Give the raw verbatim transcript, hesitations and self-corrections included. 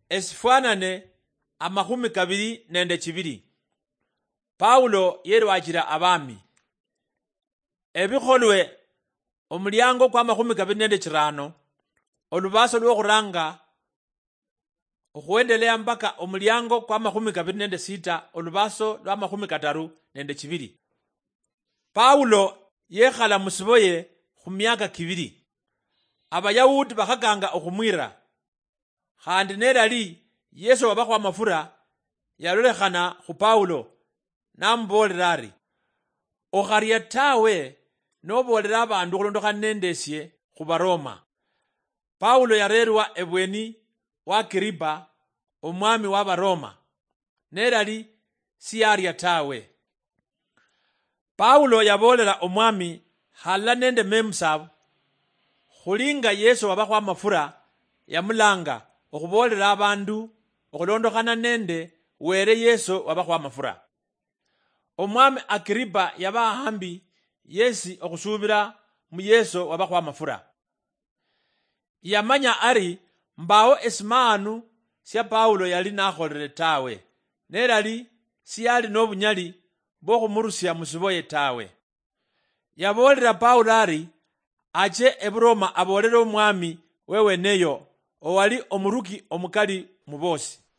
Esifanane amahumi kabiri nende kibiri. Paulo yerwakira abami. Ebikholwe omulyango kwa mahumi kabiri nende kirano. Olubaso lw'okuranga okhuendelea mpaka omulyango kwa mahumi kabiri nende sita. Olubaso lwa mahumi kataru nende kibiri. Paulo yekhala musiboye khumyaka kibiri. Abayahudi bakhakanga okhumwira. Khandi nerali Yesu wabakhwa amafura yalolekhana khu Paulo namubolera ari okharya tawe nobolera abandu khulondokhana nendesye khu Baroma. Paulo yarerwa ebweni wa Agripa omwami wa Baroma nerali siyarya tawe. Paulo yabolera omwami khala nende memusabu khulinga Yesu wabakhwa amafura yamulanga okhubolera abandu okhulondokhana nende were Yesu wabakhwa amafura. Omwami Agripa yaba hambi Yesi okhusubira mu Yesu wabakhwa amafura. Yamanya ari mbawo esimanu sya Paulo yali nakholere tawe nerali siyali nobunyali bwokhumurusya musiboye tawe. Yabolera Paulo ari ache eburoma abolere omwami weweneyo owali omuruki omukali mubosi.